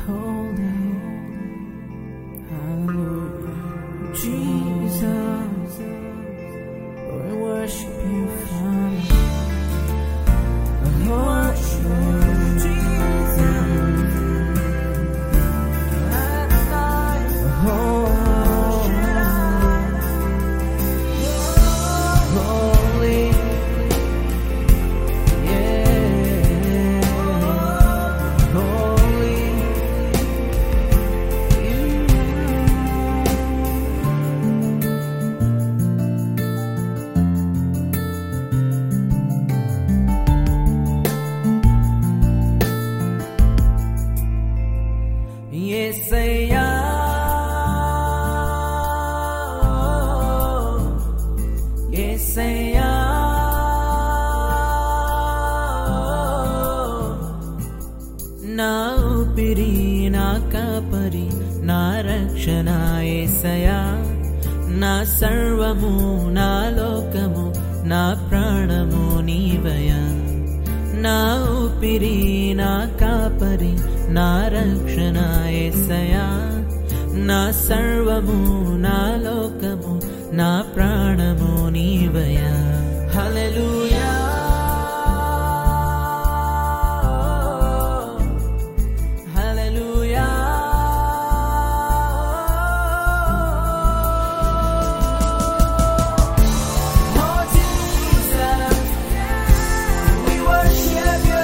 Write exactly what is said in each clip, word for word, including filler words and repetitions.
holy, hallelujah, Jesus, we worship you, Father. Yesaya, Yesaya, na upiri na kapari na rakshana Yesaya, na sarvamu na lokamu na pranamu nivaya, na upiri na kapari నా రక్షణ యేసయ్యా, నా సర్వము నా లోకము నా ప్రాణము నీవయ్యా. హల్లెలూయా, హల్లెలూయా, oh Jesus, we worship you.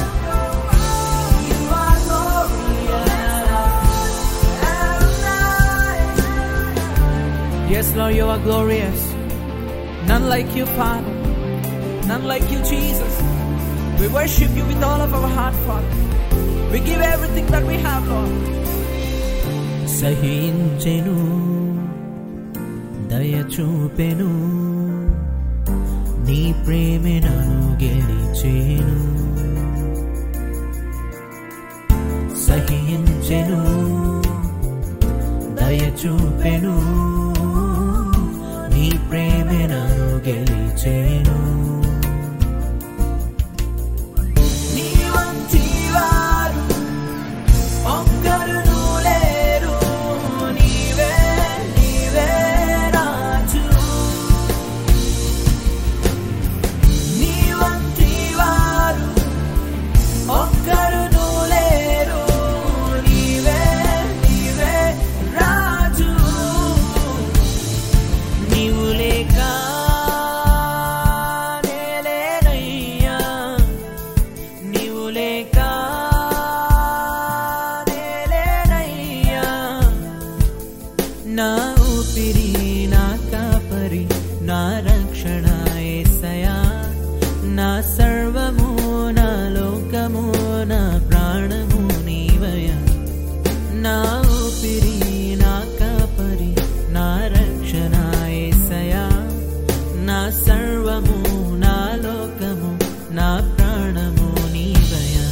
Yes, Lord, you are glorious. None like you, Father. None like you, Jesus. We worship you with all of our heart, Father. We give everything that we have, Lord. Sahinchenu, daya chupenu, nee preme nanu gelichenu. Sahinchenu, daya chupenu, నీ ప్రేమే నన్ను గెలిచేను. నీ వంటి వారు ఒక్కరునూ లేరు, నీవే నీవే రాజు. నీ వంటి వారు ఒక్కరునూ లేరు, నీవే నీవే రాజు. నీవు లేక నేలేనయ్యా, నీవు లేక నేలేనయ్యా. నా ఊపిరి నా కాపరి నా రక్షణ యేసయ్యా, నా సర్వము నా లోకము నా ప్రాణము నీవయ్యా. నా ఊపిరి నా కాపరి నా రక్షణ యేసయ్యా, నా సర్వము నా లోకము నా ప్రాణము నీవయ్యా.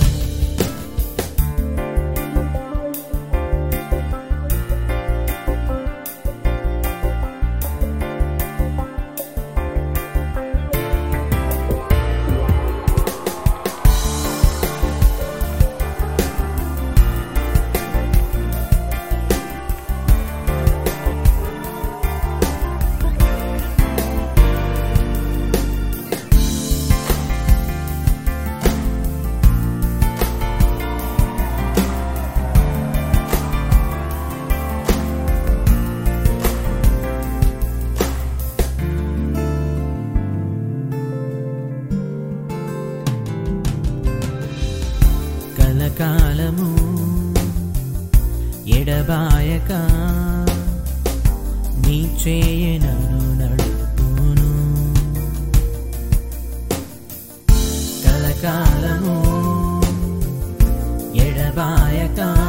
కలకాలము ఎడబాయక నీ చేయి నన్ను నడుపును. కలకాలము ఎడబాయక